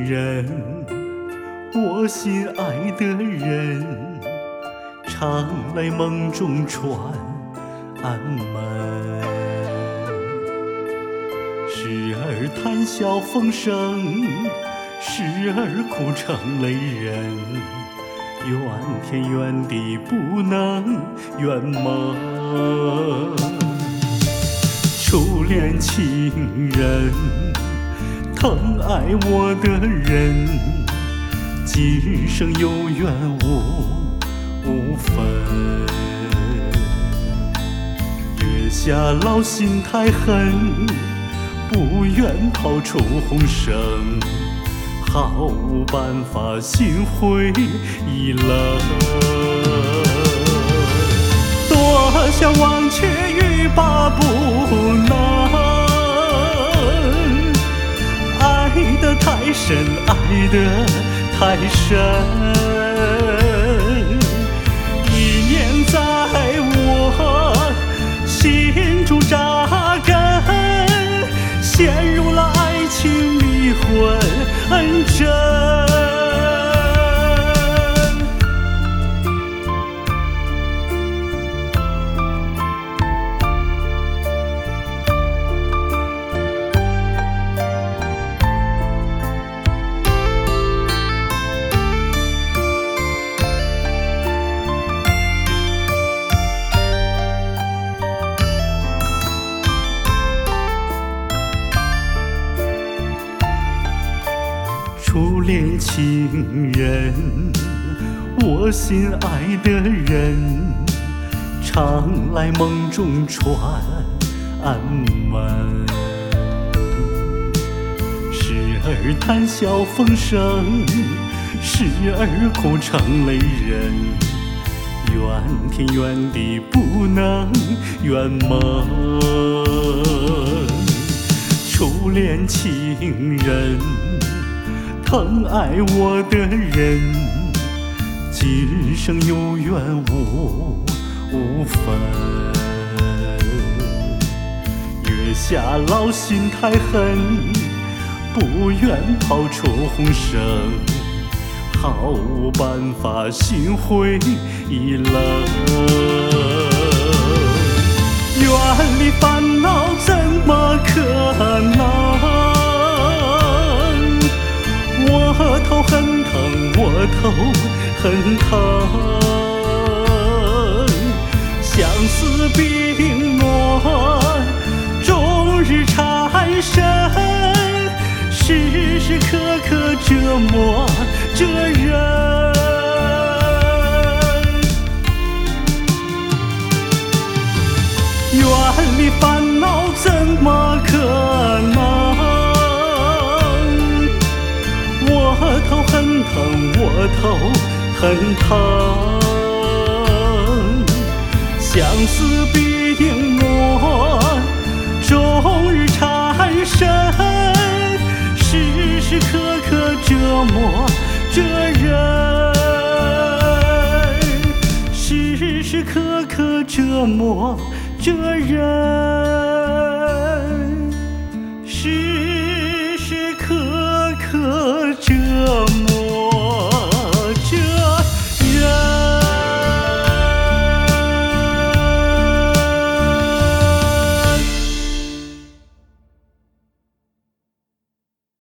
人，我心爱的人，常来梦中串安门。时而谈笑风生，时而哭成泪人，怨天怨地不能圆梦。初恋情人，疼爱我的人，今生有缘无分。月下老心太狠，不愿抛出红绳，毫无办法，心灰意冷。多想忘却欲罢不能，爱得太深，爱得太深，一念在我心中扎根，陷入了爱情迷魂阵。初恋情人，我心爱的人，常来梦中串安门。时而谈笑风生，时而哭成泪人，怨天怨地不能圆梦。初恋情人，疼爱我的人，今生有缘无分。月下老心太狠，不愿抛出红绳，毫无办法，心灰意冷。远离烦恼怎么可能？我头很疼，我头很疼，相思病魔终日缠身，时时刻刻折磨着人。远离烦恼怎么可能？我头很疼，我头很疼，相思病魔终日缠身，时时刻刻折磨着人，时时刻刻折磨着人，时时刻刻折